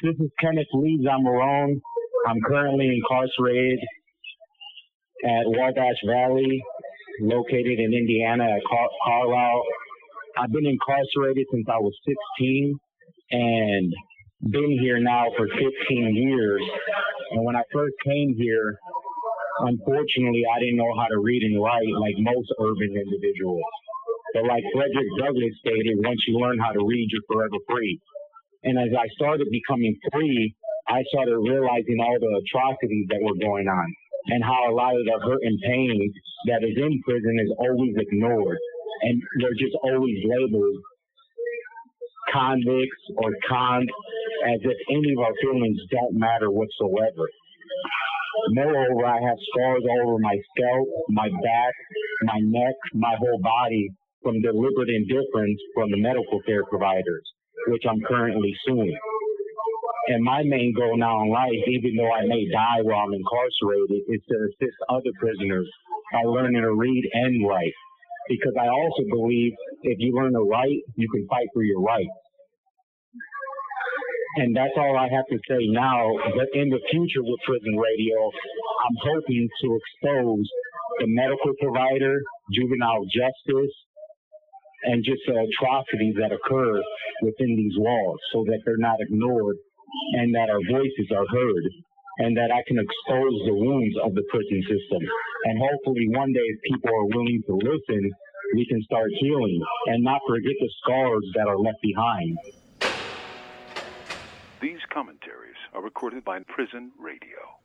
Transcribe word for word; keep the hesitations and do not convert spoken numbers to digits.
This is Kenneth Lee Zamorone. I'm currently incarcerated at Wabash Valley, located in Indiana at Car- Carlisle. I've been incarcerated since I was sixteen and been here now for fifteen years. And when I first came here, unfortunately, I didn't know how to read and write like most urban individuals. But like Frederick Douglass stated, once you learn how to read, you're forever free. And as I started becoming free, I started realizing all the atrocities that were going on and how a lot of the hurt and pain that is in prison is always ignored. And they're just always labeled convicts or cons, as if any of our feelings don't matter whatsoever. Moreover, I have scars all over my scalp, my back, my neck, my whole body from deliberate indifference from the medical care providers, which I'm currently suing. And my main goal now in life, even though I may die while I'm incarcerated, is to assist other prisoners by learning to read and write. Because I also believe if you learn to write, you can fight for your rights. And that's all I have to say now. But in the future with Prison Radio, I'm hoping to expose the medical provider, juvenile justice, and just the atrocities that occur within these walls so that they're not ignored and that our voices are heard and that I can expose the wounds of the prison system. And hopefully one day if people are willing to listen, we can start healing and not forget the scars that are left behind. These commentaries are recorded by Prison Radio.